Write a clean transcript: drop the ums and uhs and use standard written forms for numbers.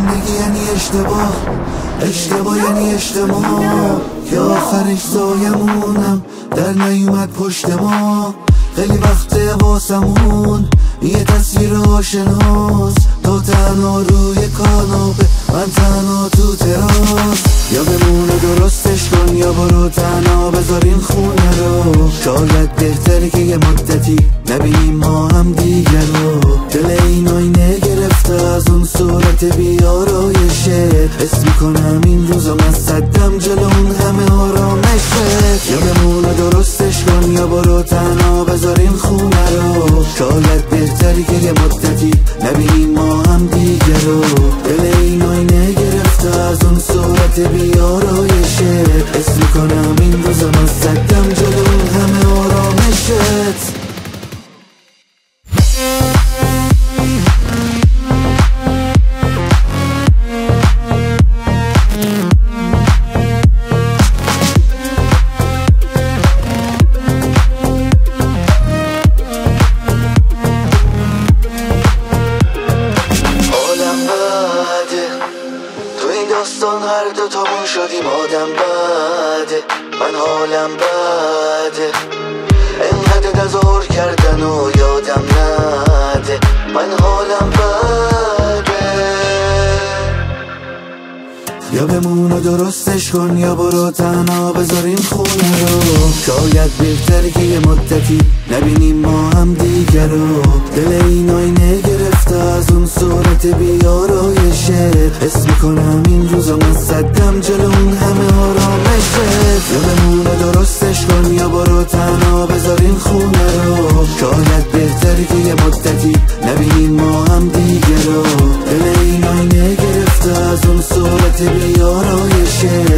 زندگی یعنی اشتباه یعنی اجتماع که آخرش زایمونم در نیومد پشت ما. خیلی وقته واسمون یه تصویر آشناست، تو تنها روی کاناپه من تنها تو تراس. یا بمونه درستش کن یا برو تنها بذار این خونه رو. شاید بهتره که یه مدتی نبینیم ما هم دیگر رو. دل این آینه گرفته از اون صورت بیارایشه، حس میکنم این روزا من صدم جلو اون همه آرامشه. یا بمونه درستش کن یا برو تنها بذار این خونه رو. شاید بهتری که یه مدتی نبینیم ما هم دیگر رو. دل این آینه گرفته از اون صورت بیارایشه، حس میکنم این روزا من صدم جلو اون همه آرامشت. داستان هر دو تامون شدیم آدم بده، من حالم بده. انقدر نزار کردن و یادم نده، من حالم بده. یا بمونه درستش کن یا برو تنها بذار این خونه رو. شاید بهتره که یه مدتی نبینیم ما هم دیگر رو. دل این آینه گرفته از اون صورت بیارایشه، حس میکنم این روزا من صدم جلو اون همه آرامشه. یا بمونه درستش کن یا برو تنها بذار این خونه رو. شاید بهتره که یه مدتی نبینیم ما هم دیگر رو. دل این آینه گرفته از اون صورت بیارایشه،